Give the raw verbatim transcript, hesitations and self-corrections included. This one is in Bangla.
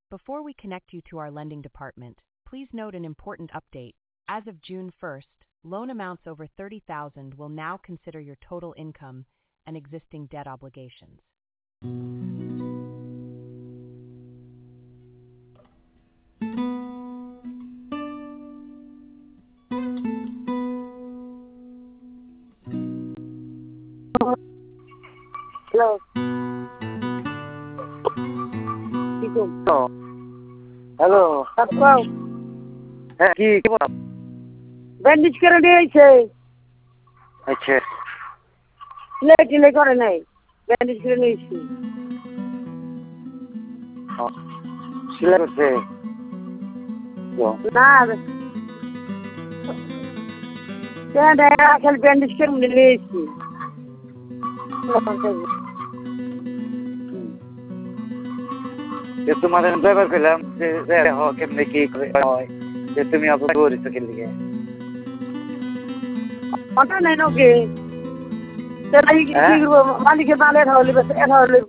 Before we connect you to our lending department, please note an important update. As of June first, loan amounts over thirty thousand will now consider your total income and existing debt obligations. Hello. Hello. Hello. Hello. হ্যাঁ কি কি বল ব্যান্ডেজ করে দিয়েছে আচ্ছা লে টিলে করে নাই ব্যান্ডেজ করে নিয়েছি সিলাই করছে না কেন খালি ব্যান্ডেজ করে নিয়েছি তোমাদের ড্রাইভার পেলাম যে কেমনে কি হয় যে তুমি আপনার করেছো কি লিগে ওটা নেই নাকি মালিকের মাল এটা হলে এটা হলে